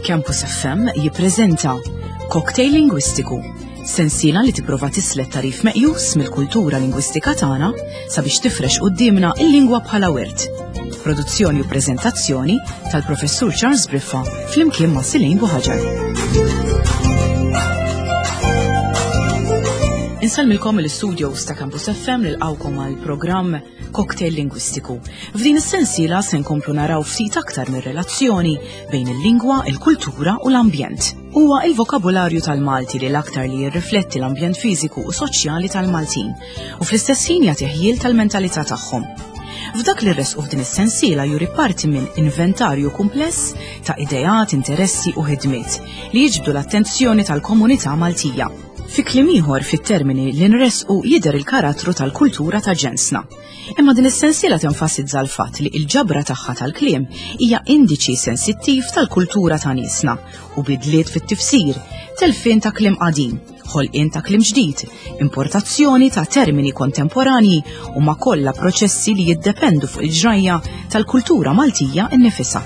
Campus FM jippreżenta Cocktail Lingwistiku, sensiela li tipprova tislet tarif meqjus mill-kultura lingwistika tagħna sabiex tifrex qudiemna l-lingwa bħala wirt. Produzzjoni u preżentazzjoni tal-Professur Charles Briffa flimkien ma' Silejn Buħaġar. Insalmilkom l-studios ta' Campus FM nilqawkom għal programm Cocktail Lingwistiku. F'din is-sensiela se nkomplu naraw ftit aktar mir-relazzjoni bejn il-lingwa, il-kultura u l-ambjent. Huwa il-vokabularju tal-Malti li l-aktar li jirrifletti l-ambjent fiżiku u soċjali tal-Maltin u fl-istess ħin jagħti ħjiel tal-mentalità tagħhom. F'dak li rresqu f'din is-sensiela juri parti minn inventarju kumpless ta' idejat, interessi u ħidmiet li jiġbdu l-attenzjoni tal-komunità Maltija. Fi kliem ieħor fit-termini li nresqu jidher il-karattru tal-kultura ta' ġensna. Imma din is-sensiela tenfasizza l-fatt li l-ġabra tagħha tal-kliem hija indiċi sensittiv tal-kultura ta' niesna u bidliet fit-tifsir, telfien ta' kliem qadim, ħolqien ta' kliem ġdid, importazzjoni ta' termini kontemporanji u ma' kollha proċessi li jiddependu fuq il-ġrajja tal-kultura Maltija innifisha.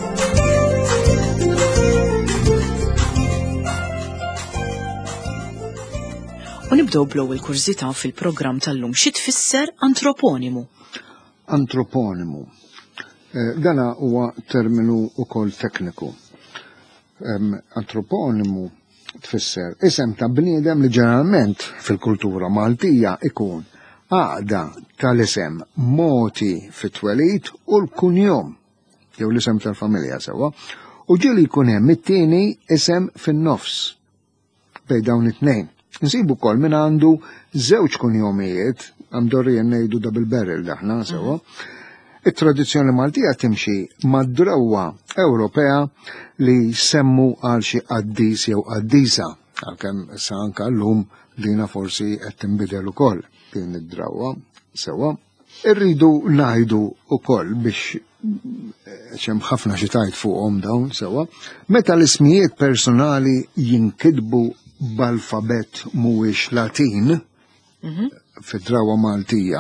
U nibdew bl-ewwel kurżità fil-programm tal-lum xi tfisser antroponimu. Antroponimu. Dana huwa terminu wkoll tekniku. Antroponimu tfisser isem ta' bniedem li ġeneralment fil-kultura Maltija ikun għaqda tal-isem moti fit-twelid u l-kunjom jew l-isem tal-familja sewwa u ġieli jkun hemm it-tieni isem fin-nofs bejn dawn it-tnejn. Nsibu kol minn għandu żewġ kunjomijiet, għamdorrien ngħidu double barrel daħna sewa. It-tradizzjoni Maltija timxi mad-drawwa Ewropea li semmu għal xi qaddis jew qaddisa, għalkemm issa anke llum dina forsi qed tinbidel ukoll din id-drawwa sewa. Irridu ngħidu ukoll biex hemm ħafna xi tajt fuqhom dawn sewa, meta l-ismijiet personali jinkitbu b'alfabet mhuwiex Latin fid-drawwa Maltija,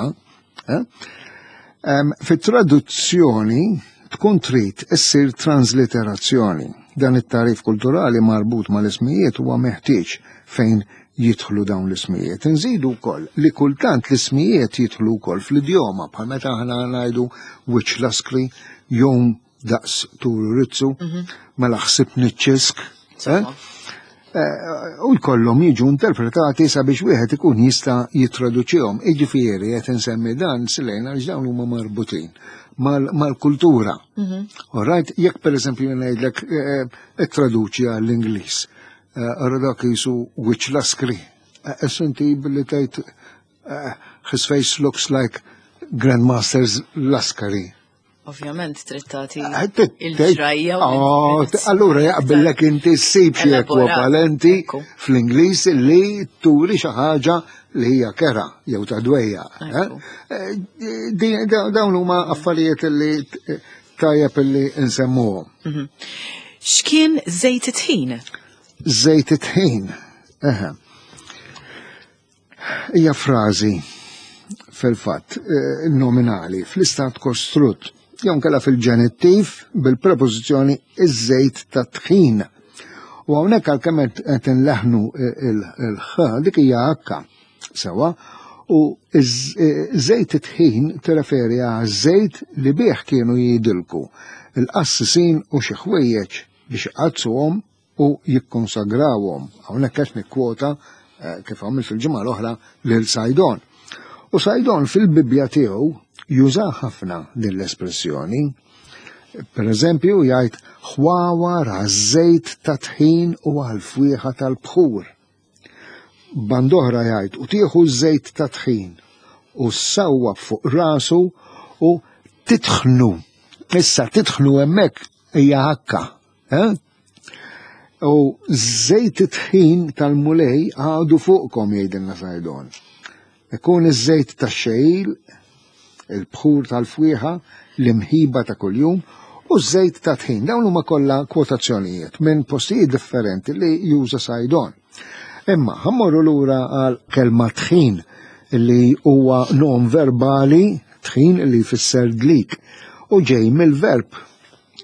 fit-traduzzjoni tkun trid issir transliterazzjoni. Dan it-tarif kulturali marbut mal-ismijiet huwa meħtieġ fejn jidħlu dawn l-ismijiet. Nżidu wkoll li kultant l-ismijiet jidħlu wkoll fl-idjoma bħal meta aħna ngħidu wiċċ laskri jew daqs turizzu mela ħsibni ċisk. U jkollhom jiġu interpretati sabiex wieħed ikun jista' jittraduċihom. Jiġifieri qed insemmi dan Silejn għax dawn huma marbutin mal-kultura. Alright, jekk pereżempju ngħidlek ittraduċi għall-Ingliż. Dak jisu which laskri. Inti billi tgħid his face looks like Grandmaster's Laskari. Ovvjament trittati il-ġrajja. Allura jaqbillek inti ssib xi ekwivalenti fl-Ingliż li turi xi ħaġa li hija kera jew ta' dwejja. Dawn huma affarijiet li tajjeb li nsemmuhom. X'kien żejt it-tħin? Żejt it-tħin. Hija frażi fil-fatt nominali fl-istat kostrut. Jew kella fil-ġenittiv bil-prepożizzjoni iż-żejt ta' tħin. U hawnhekk għalkemm qed inleħnu il-ħ dik hija akka sewa u żejt it-tħin tirreferi għaż-żejt li bih kienu jgħidilku il-qassisin u xi ħwejjeġ biex iqazzuhom u jikkonsagrawhom. Hawnhekk qed nikkwota kif għamilt fil-ġimgħa l-oħra lil Sajdon. U Sajdon fil-Bibja tiegħu juża ħafna din l-espressjoni. Per eżempju jgħid ħwawar għaż-żejt ta' tħin u għall-fwieħa tal-bħur. Band oħra jgħid u tieħu ż-żejt ta' tħin u ssawwab fuq rasu u titħnu. Issa titħnu hemmhekk hija hakka. U żejt it-tħin tal-mulej għadu fuqkom jgħidilna Sajdon. Ikun iż-żejt tax-xejl, il-bħur tal-fwieħa, l-imħiba ta' kuljum u ż-żejt ta' tħin. Dawn huma kollha kwotazzjonijiet minn postijiet differenti li juża Sajdon. Imma ħammorru lura għal kelma tħin li huwa non verbali, tħin li jfisser dlik u ġej mill-verb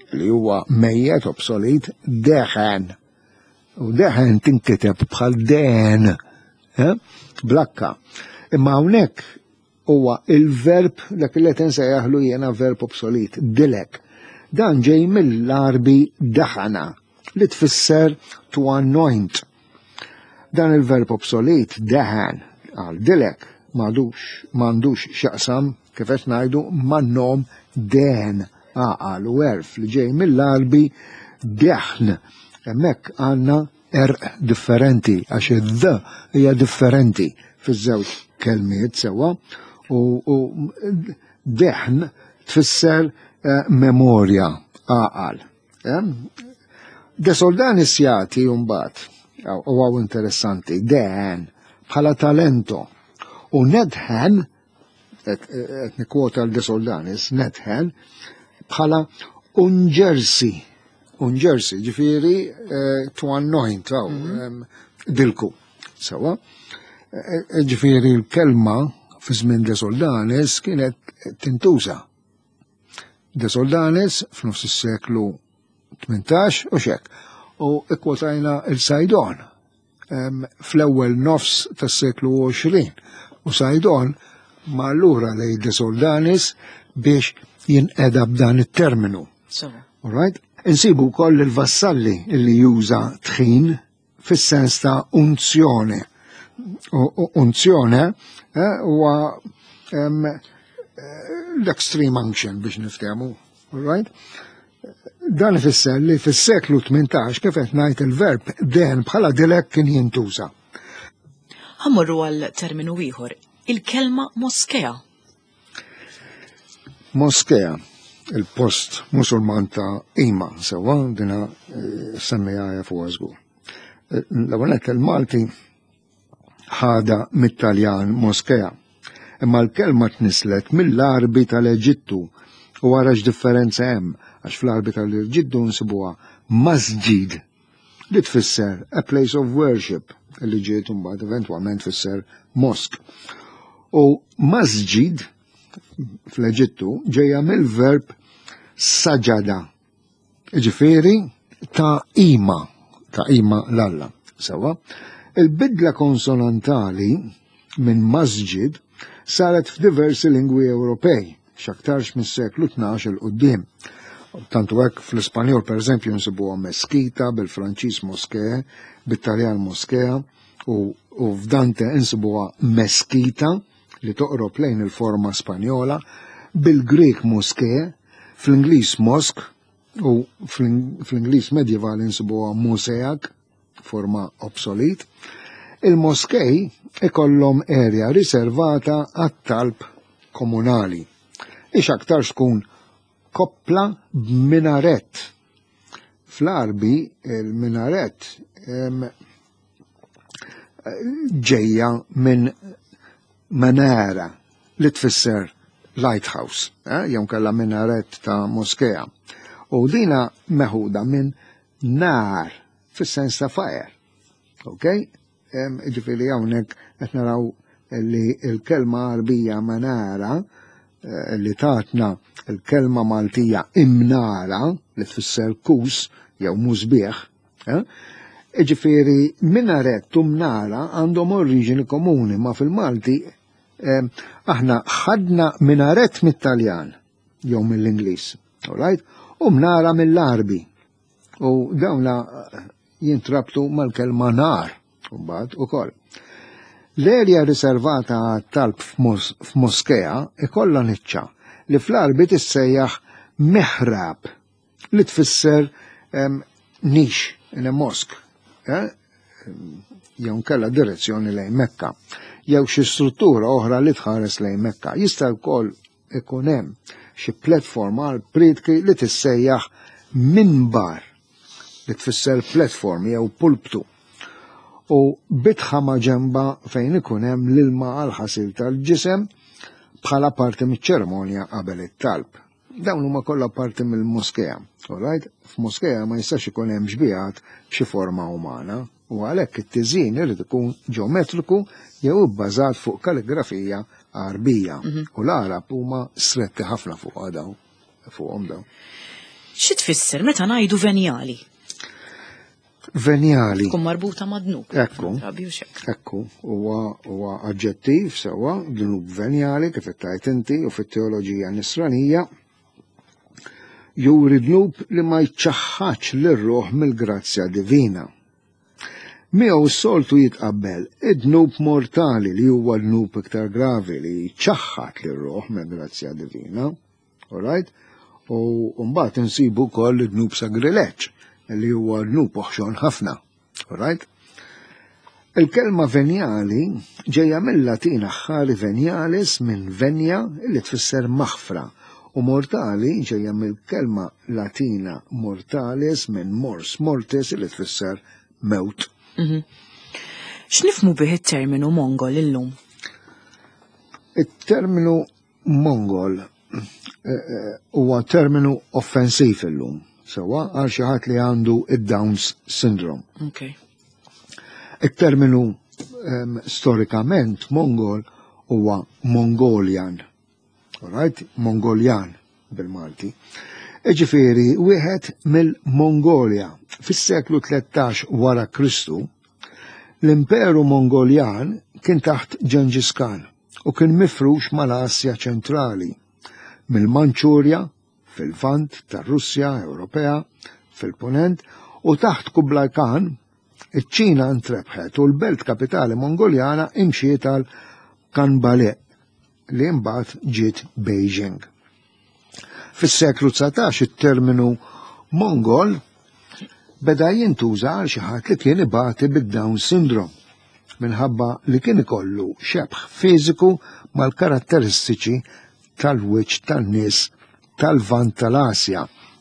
li huwa mejjed obsolit deħen. U deħen tinkiteb bħal den, blakka. Imma hawnhekk huwa il-verb dak li qed insejjaħlu jiena verb obsolit, dilek. Dan ġej mill-Arbi daħana li tfisser to anoint. Dan il-verb obsolit deħen għal dilek m'għandux x'jaqsam kif qed ngħidu man-nom den għaqal u erf li ġej mill-Arbi deħn. Hemmhekk għandna differenti għax id-d hija differenti fiż-żewġ kelmiet sewwa u deħn tfisser memorja għaqal. De Soldanis jagħti mbagħad u interessanti deħn bħala talento u nedħen qed nikkwota l De Soldanis nedħen bħala unġersi ġifieri to anoint dilku sewwa. Ġifieri l-kelma fi żmien De Soldanis kienet tintuża. De Soldanis f'nofs is-seklu 18 u xek. U ikkwotajna il-Sajdon fl-ewwel nofs tas-seklu 20. U Sajdon ma allura lej De Soldanis biex jinqeda b'dan it-terminu. All right? Insibu wkoll il-vassalli li juża tħin fis-sens ta' unzjone. Unzjone huwa l-extreme unction biex niftehmu. All right? Dan ifisser li fis-seklu 18 kif qed ngħid il-verb den bħala dilek kien jintuża. Ħammorru għal terminu ieħor, il-kelma moskea. Moskea, il-post musulman ta' Ima, sewwa dina semmejja fuq żgur. L-ewwel il-Malti ħada mit-Taljan moskea, imma l-kelma tnislet mill-Arbi tal-Eġittu u wara x'differenza hemm għax fl-Arbi tal-Eġittu nsibuha masġid li tfisser a place of worship li ġiet imbagħad eventwalment tfisser mosk. U masġid fl-Eġittu ġejja mill-verb saġada, ġifieri ta' ima l-Alla. Sewwa, il-bidla konsonantali minn masġid saret f'diversi lingwi Ewropej, x'aktarx mis-seklu 12 il-qudiem. Tantu hekk fl-Ispanjol pereżempju nsibuha meskita, bil-Franċiż moskee, bit-Taljan moskea u f'Dante nsibuha meskita li toqrob lejn il-forma Spanjola, bil-Grek moskee, fl-Ingliż mosk u fl-Ingliż medjevali nsibuha museak, forma obsolit. Il-moskej ikollhom area riservata għat-talb komunali. Ix aktar tkun koppla b'minaret. Fl-Arbi il-minaret ġejja minn manara li tfisser lighthouse, jew kellha minaret ta' moskea. U dina meħuda minn nar fis-sens ta' fire. Okay? Ġifieri hawnhekk qed naraw li l-kelma Arbija manara li tatna il-kelma Maltija imnara li tfisser kus jew mużbieħ. Ġifieri minaret u mnara għandhom oriġini komuni, ma fil-Malti aħna ħadna minaret mit-Taljan jew mill-Ingliż, all right? U mnara mill-Arbi. U dawna jintrabtu mal-kelma nar, mbagħad ukoll. L-erja riservata għat-talb f'moskea ikollha niċċa li fl-Arbi tissejjaħ miħrab li tfisser nix in a mosque, jew nkella direzzjoni lejn Mekka, jew xi struttura oħra li tħares lejn Mekka. Jista' wkoll ikun hemm xi platforma għal pritki li tissejjaħ minbar li tfisser platform jew pulptu. U bitħa ma' ġemba fejn ikun hemm l-ilma għal ħasil tal-ġisem bħala parti miċ-ċerimonja qabel it-talb. Dawn huma kollha parti mill-moskea, all right? F'moskea ma jistax ikun hemm xbieħat b'xi forma umana u għalhekk it-tiżjin irid ikun ġeometriku jew ibbażat fuq kalligrafija Arbija u l-Arab huma stretti ħafna fuqhom dawn. Xi tfisser meta ngħidu venjali? Venjali. Tkun marbuta ma' dnub. Ekku, huwa aġġettiv sewwa, dnub venjali kif qed inti u fit-teoloġija nisranija juri dnub li ma jċaħħax lir-ruħ mill-grazzja divina. Miegħu s-soltu jitqabbel id-dnub mortali li huwa dnub iktar gravi li jċaħħat lir-ruħ mill-grazzja divina. All right? U mbagħad insibu wkoll id-dnub sagrileġġ li huwa dnub oħxon ħafna. All right? Il-kelma venjali ġejja mill-Latin aħħari venjalis minn venja li tfisser maħfra u mortali ġejja mill-kelma Latina mortalis minn mors mortis li tfisser mewt. X'nifhmu bih it-terminu Mongol illum? Il-terminu Mongol huwa terminu offensiv illum, sewa għal xi ħadd li għandu id-Downs syndrome. Okay. Il-terminu storikament Mongol huwa Mongolian. All right? Mongoljan bil-Malti. Ġifieri wieħed mill-Mongolja. Fis-seklu 13 wara Kristu, l-Imperu Mongoljan kien taħt Ġenġis Khan u kien mifrux mal-Asja ċentrali, mill-Manċurja, fil-Vant tar-Russja Ewropea, fil-Punent, u taħt Kublai Khan, iċ-Ċina ntrebħet u l-belt kapitali Mongoljana imxiet għal Kanbale li mbagħad ġiet Beijing. Fis-seklu 19 it-terminu Mongol beda jintuża għal xi ħadd li kien ibati bid-Down syndrome minħabba li kien ikollu xebħ fiżiku mal-karatteristiċi tal-wiċċ tan-nies tal-Vant tal-Asja.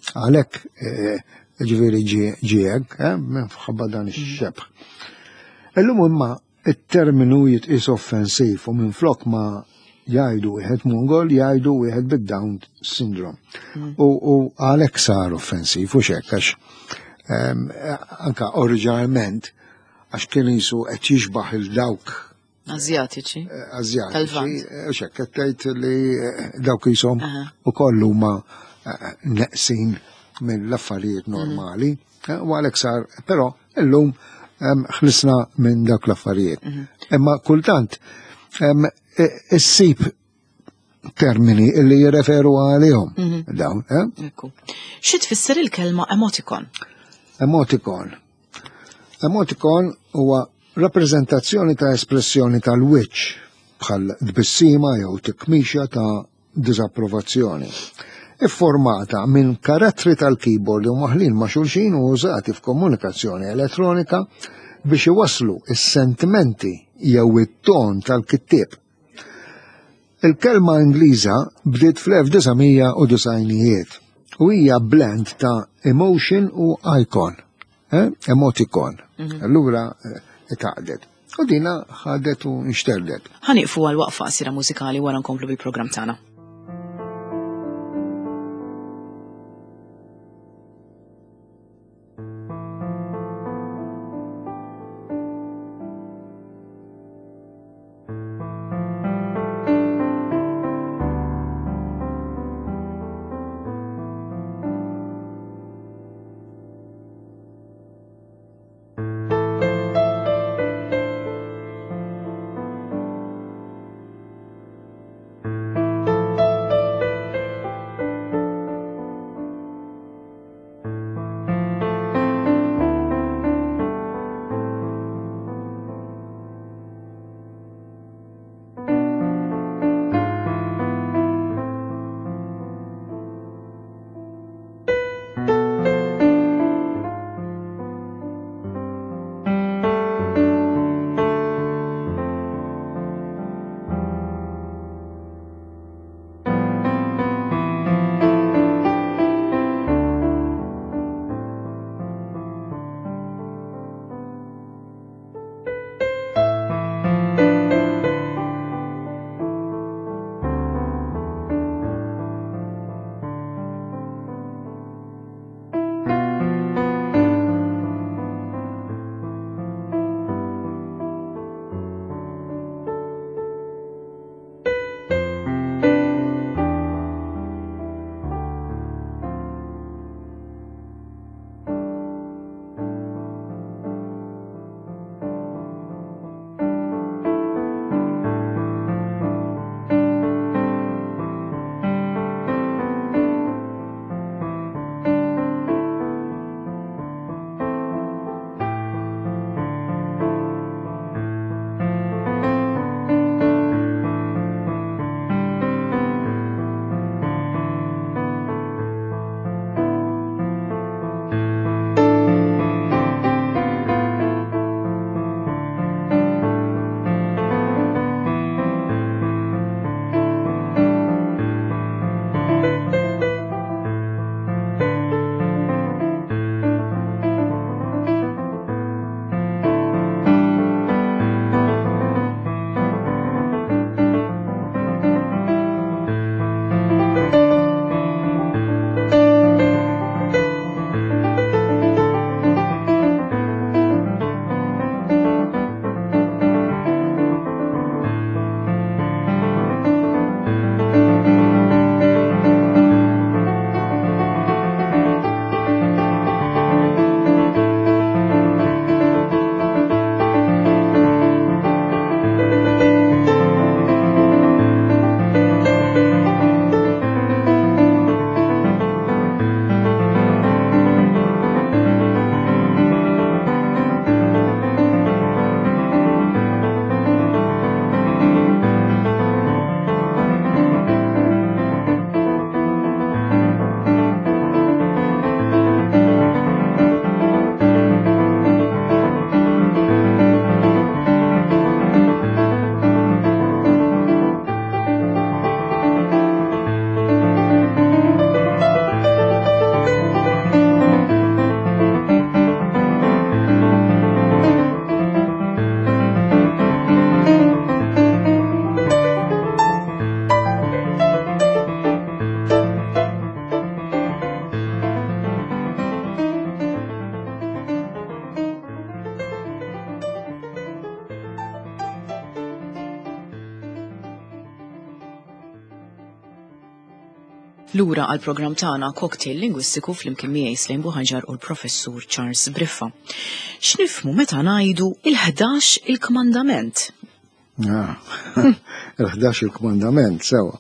Għalhekk ġifieri ġiegħek minħabba dan ix-xebħ. Illum imma it-terminu jitqies offensiv u minflok ma jgħidu wieħed Mongol jgħidu wieħed bid-Down syndrome. U għalhekk sar offensiv u xekk għax anka oriġinalment għax kien jisu qed jixbaħ il-dawk Azjatiċi. U xekk qed tgħid li dawk jisom ukoll huma neqsin mill-affarijiet normali u għalhekk sar, però illum ħlisna minn dak l-affarijiet. Imma kultant issib termini li jirreferu għalihom dawn. Xi tfisser il-kelma emotikon? Emotikon huwa rappreżentazzjoni ta' espressjoni tal-wiċċ bħal tbissima jew tikmixja ta' diżapprovazzjoni. Iffurmata minn karattri tal-keyboard u maħlin ma' xulxin u użati f'komunikazzjoni elettronika biex iwasslu is-sentimenti jew it-ton tal-kittieb. Il-kelma Ingliża bdiet fl-1990 u hija blend ta' emotion u icon, emoticon. Allura taqdet. U dina ħadet u nxterdet. Ħaniqfu għal waqfa qasira mużikali wara nkomplu bil-programm tagħna. Lura għal-programm tagħna Cocktail Lingwistiku fl-imkien miegħi Slejn Buħaġar u l-Professur Charles Briffa. X'nifhmu meta ngħidu il-11 il-kmandament? Il-11 il-kmandament, sewa.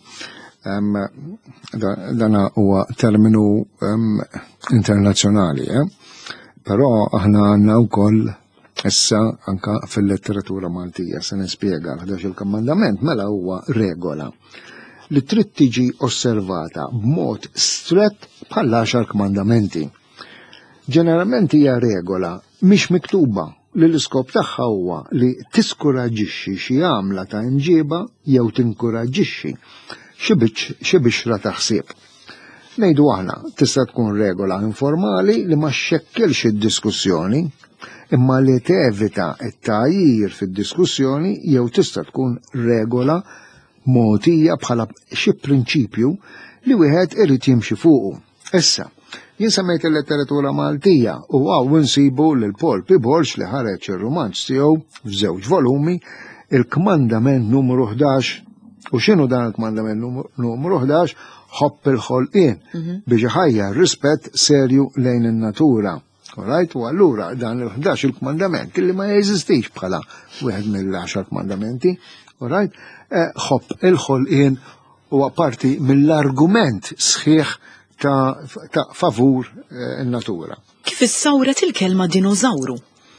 Dana huwa terminu internazzjonali, però aħna għandna wkoll issa anka fil-letteratura Maltija se nispjega l-11 il-kmandament mela huwa regola li trid tiġi osservata b'mod strett bħal 10 kmandamenti. Ġeneralment hija regola mhix miktuba li l-iskop tagħha huwa li tiskoraġixxi xi għamla ta' imġiba jew tinkoraġixxi xi bixra ta' ħsieb. Ngħidu aħna tista' tkun regola informali li ma xekkilx id-diskussjoni imma li tevita t-tgħayyir fid-diskussjoni jew tista' tkun regola mogħtija bħala xi prinċipju li wieħed irid jimxi fuqu. Issa, jien semmejt il-letteratura Maltija u għaw insibu lil Paul Piborx li ħareġ ir-romanz tiegħu f'żewġ volumi il-kmandament numru 11 u x'inhu dan il-kmandament numru 11 ħobb il-ħolqien biex iħajjar rispett serju lejn in-natura. Alright, u allura dan il-11 il-kmandament li ma jeżistix bħala wieħed mill-10 kmandamenti, alright, ħobb il-ħolqien huwa parti mill-argument sħiħ ta' favur in-natura. Kif issawret il-kelma dinożawru?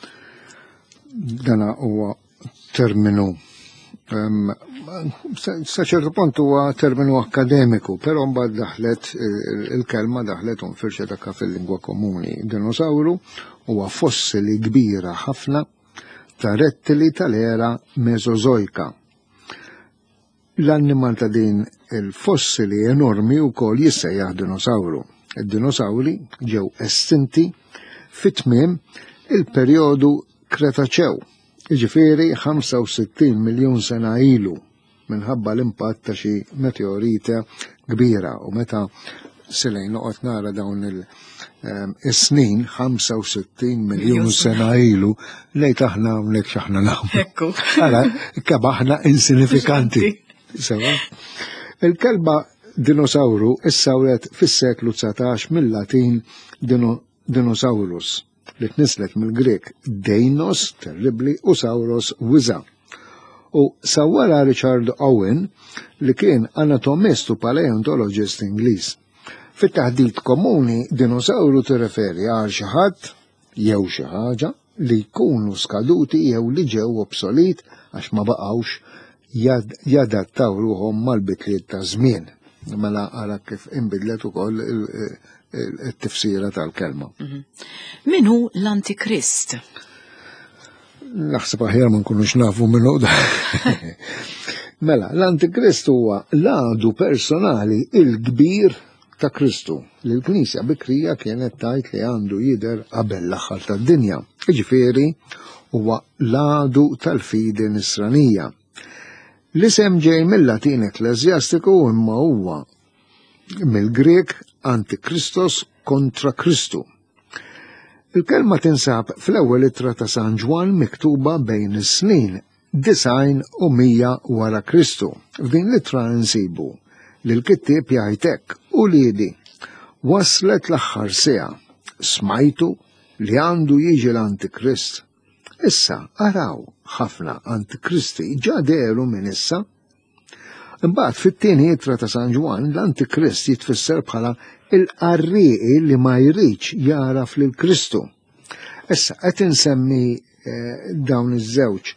Dana huwa terminu sa ċertu punt huwa terminu akademiku, però mbagħad daħlet il-kelma daħlet firxa ta' fil-lingwa komuni. Dinożawru huwa fossili kbira ħafna ta' rettili tal-era meżozoika. L-annimal ta' din il-fossili enormi wkoll jissejjaħ dinożawru. Id-dinożawri ġew estinti fit-tmiem il-perjodu Kretaċew, jiġifieri 65 miljun sena ilu minħabba l-impatt ta' xi meteorita kbira u meta silejn noqgħod nara dawn is-snin 65 miljun sena ilu lejt aħna hawnhekk x'aħna nagħmlu. Ekku. Ara kemm insignifikanti. Sewa. Il-kelba dinosauru issawret fis-seklu 19 mill-Latin dinosaurus li tnislet mill-Grek deinos, terribli, u sauros, wiza. U sawwara Richard Owen li kien anatomist u paleontologist Ingliż. Fit-taħdid komuni dinosauru tirreferi għal xi ħadd jew xi ħaġa li jkunu skaduti jew li ġew obsolit għax ma baqgħux jadattaw ruhom mal-bitliet ta' żmien. Mela ara kif inbidlet ukoll it-tifsira tal-kelma. Min hu l-Antikrist? Naħseb aħjar ma nkunux nafu minnu da. Mela, l-Antikrist huwa l-għadu personali il-kbir ta' Kristu li l-Knisja Bikrija kienet tajt li għandu jidher qabel l-aħħar tad-dinja. Jiġifieri huwa l-għadu tal-fidi nisranija. L-isem ġej mill-Latin ekklesjastiku imma huwa mill-Grek Antikristos kontra Kristu. Il-kelma tinsab fl-ewwel ittra ta' San Ġwan miktuba bejn is-snin 90 u 100 wara Kristu. F'din l-ittra nsibu li l-kittieb jgħid u liedi waslet l-aħħar siegħa smajtu li għandu jiġi l-Antikrist. Issa araw ħafna Antikristi ġa deru minn issa. Imbagħad fit-tieni ittra ta' San Ġwan l-Antikrist jitfisser bħala il-qarrieqi li ma jridx jaraf lil Kristu. Issa qed insemmi dawn iż-żewġ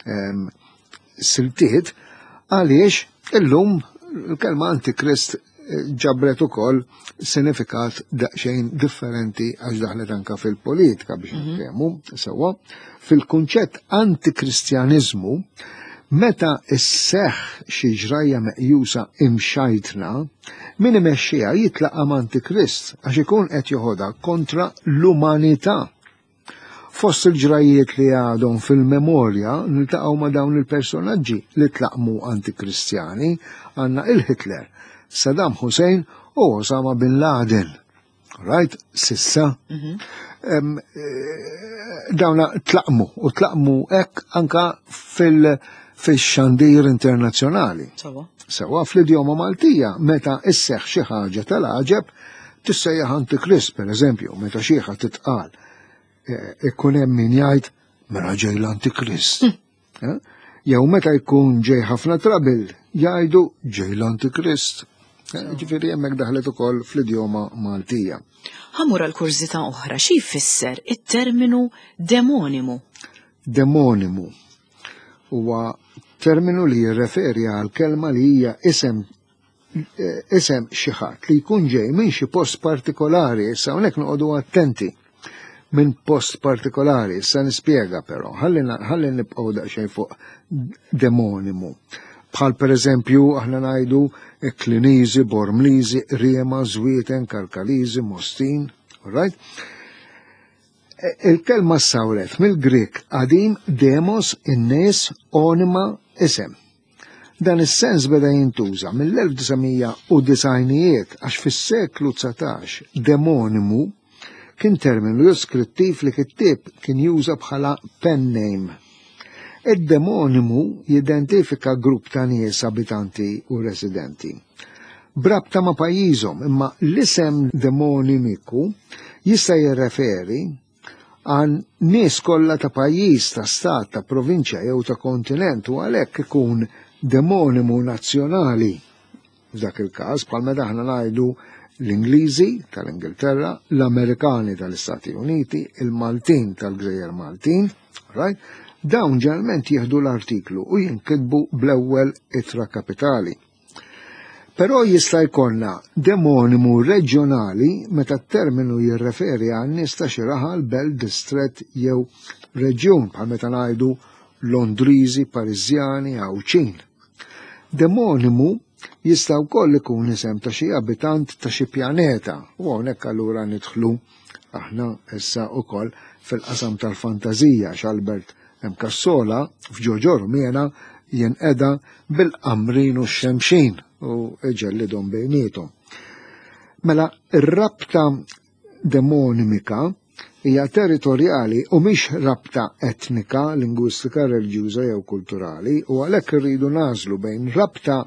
siltiet għaliex illum il-kelma Antikrist ġabret ukoll sinifikat daqsxejn differenti għax daħlet anke fil-politika biex nifhmu sewwa. Fil-kunċett antikristjaniżmu meta isseħħ xi ġrajja meqjusa imxajtna min imexxiha jitlaq Antikrist għax ikun qed joħodha kontra l-umanità. Fost il-ġrajiet li għadhom fil-memorja niltaqgħu ma' dawn il-personaġġi li tlaqmu antikristjani għandna il-Hitler, Saddam Hussein u Osama bin Laden. Right? Sissa. Dawna tlaqmu hekk anka fil-xandir internazzjonali. Sewa fl-idjoma Maltija meta isseħħ xi ħaġa tal-għaġeb tissejjaħ Antikrist, pereżempju, meta xieħa titqal ikun hemm min jgħid mela ġej l-Antikrist. Jew meta jkun ġej ħafna trabil jgħidu ġej l-Antikrist. Ġifieri hemmhekk daħlet ukoll fl-idjoma Maltija. Ħammur għal kurżità oħra, xi jfisser it-terminu demonimu? Demonimu huwa terminu li jirreferi għal kelma li hija isem xi ħadd li jkun ġej minn xi post partikolari, issa hawnhekk noqogħdu attenti minn post partikolari, issa nispjega però, ħalli nibqgħu daqsxejn fuq demonimu. Bħal pereżempju aħna ngħidu Kliniżi, Bormliżi, Riema, Żwieten, Kalkaliżi, Mostin, right? Il-kelma sawret mill-Grik qadim demos in-nies onima isem. Dan is-sens beda jintuża mill-1990 għax fis-seklu 19 demonimu kien terminu skrittiv li kittieb kien juża bħala pen name. Id-demonimu jidentifika grupp ta' nies abitanti u residenti. Brabta ma' pajjiżhom, imma l-isem demonimiku jista' jirreferi għan nies kollha ta' pajjiż, ta' stat, ta' provinċja jew ta' kontinent u għalhekk ikun demonimu nazzjonali. F'dak il-każ bħal meta aħna ngħidu l-Ingliżi tal-Ingilterra, l-Amerikani tal-Istati Uniti, il-Maltin tal-Gżejjer Maltin, right? Dawn ġeneralment jieħdu l-artiklu u jinkitbu bl-ewwel ittra kapitali. Però jista' jkollna demonimu reġjonali meta t-terminu jirreferi għan nies ta' xi raħal, belt, distret jew reġjun bħal meta ngħidu Londriżi, Pariżjani, Awċin. Demonimu jista' wkoll ikun isem ta' xi abitant ta' xi pjaneta u hawnhekk allura nidħlu aħna issa wkoll fil-qasam tal-fantażija x'Albert M. Cassola f'Ġoġor Miena jinqeda bil-qamrin u x-xemxin u ġellidhom bejniethom. Mela ir-rabta demonimika hija territorjali u mhix rabta etnika, lingwistika, reliġjuża jew kulturali u għalhekk irridu nażlu bejn rabta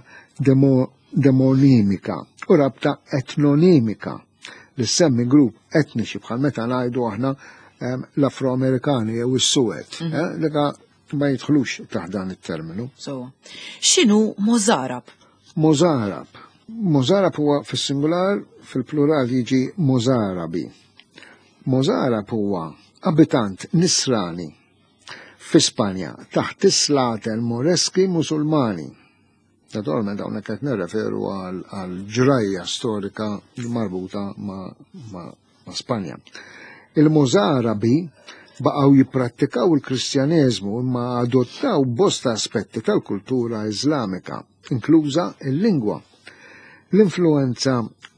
demonimika u rabta etnonimika li semmi grupp etniċi bħal meta ngħidu aħna l-Afroamerikani jew is-Suwed, li ma jidħlux taħt dan it-terminu. X'inhu Mozarab? Mozarab huwa fis-singular, fil-plural jiġi Mozarabi. Mozarab huwa abitant nisrani fi Spanja taħt islatel moreski musulmani. Naturalment hawnhekk qed nirreferu għal ġrajja storika marbuta ma' Spanja. Il-Mozarabi baqgħu jipprattikaw il-Kristjaneżmu imma adottaw bosta aspetti tal-kultura Iżlamika, inkluża il-lingwa. L-influenza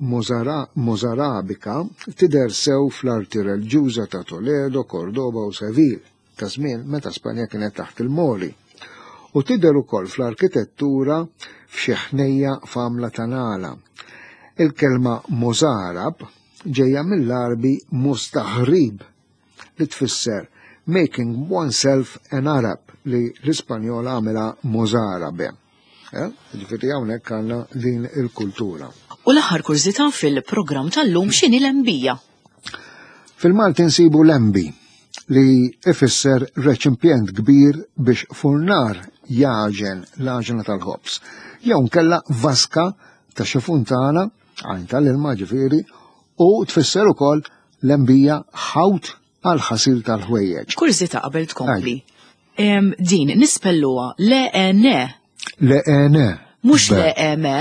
Mozarabika tidher sew fl-arti reliġjuża ta' Toledo, Cordoba u Seville, ta' żmien meta Spanja kienet taħt il-Mori. U tidher ukoll fl-arkitettura f'xi ħnejja f'Amla Tanala. Il-kelma Mozarab ġejja mill-Arbi mustaħrib li tfisser making oneself an Arab li l-Ispanjol għamela Mozarabe. Ġifieri hawnhekk għandna din il-kultura. U l-aħħar kurżità fil-programm tal-lum x'inhi l-embija? Fil-Malti nsibu l-embi li ifisser reċimpjent kbir biex furnar jaġen l-aġna tal-ħobs. Jew nkella vaska ta' xi funtana, għajn tal-ilma ġifieri, u tfisser ukoll l-embija ħawt għal ħasil tal-ħwejjeġ. Kurżità qabel tkompli. Din nispelluha le-ene. Le-ene. Mhux le-eme.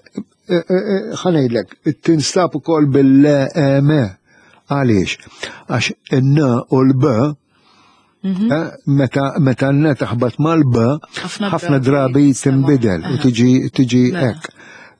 Ħanejdlek, tinstab ukoll bil-le-eme. Għaliex? Għax in-n u l-b meta n taħbat mal-b ħafna drabi tinbidel u tiġi hekk.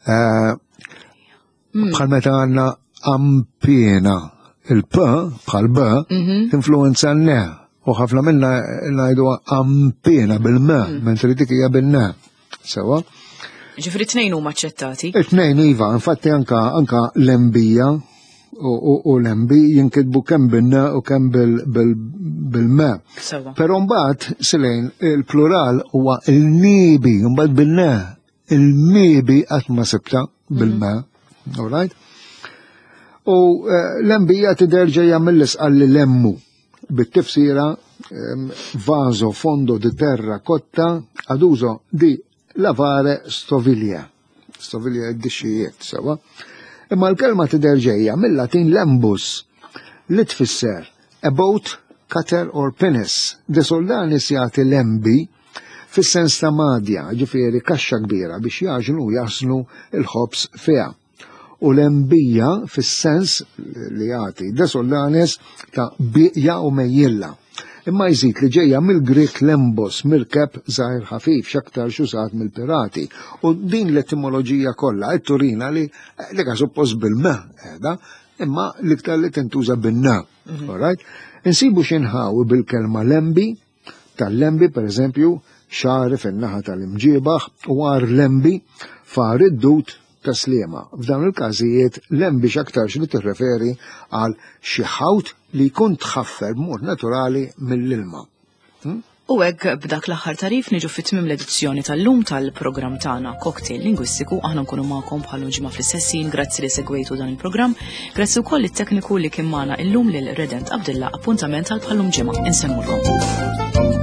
Bħal meta għandna ampina il-p bħal b tinfluenza n-ne u ħafna minna ngħidu ampina bil-me mentri dik hija bil-ne. Sewa? Ġifri t-tnejn huma aċċettati? It-tnejn iva, infatti anka l-embija u l-embi jinkitbu kemm bil-ne u kemm bil-me. Però mbagħad silejn il-plural huwa il-nibi, mbagħad bil-ne il-miebi qatt ma sibta bil-ma. All right? U l-embija tiderġa mill-isqal li lemmu bit-tifsira vaso fondo di terra cotta ad uso di lavare stoviglia. Stoviglia id-dixxijiet, sewa. Imma l-kelma tiderġejja mill-Latin lembus li tfisser a boat, cutter or pinnace. De soldanis jagħti lembi fis-sens ta' madja, ġifieri kaxxa kbira biex jaġnu jaslu il-ħobs fiha. U l-embija fis-sens li jagħti de soldanis ta' biqja u mejjilla. Imma jżid li ġejja mill-Grik lembos, mirkeb żgħir ħafif x'aktar xużat mill-pirati. U din l-etimoloġija kollha qed turina li dik suppost bil-ma qiegħda, imma l-iktar li tintuża bin-na. Alright? Insibu xinħawi bil-kelma lembi, tal-lembi pereżempju xari fin-naħa tal-imġiebaħ u għar lembi far id-dut ta' sliema. F'dawn il-każijiet lembi x'aktarx li tirreferi għal xi ħawt li jkun tħaffer b'mod naturali mill-ilma. U hekk b'dak l-aħħar tarif niġu fit-tmiem l-edizzjoni tal-lum tal-programm tagħna Cocktail Lingwistiku, aħna nkunu magħkom bħal ġimgħa fl-istessin, grazzi li segwejtu dan il-programm, grazzi wkoll it-tekniku li kien magħna llum lil Redent Abdilla, appuntament għal bħallum ġimgħa. Insemmulkom.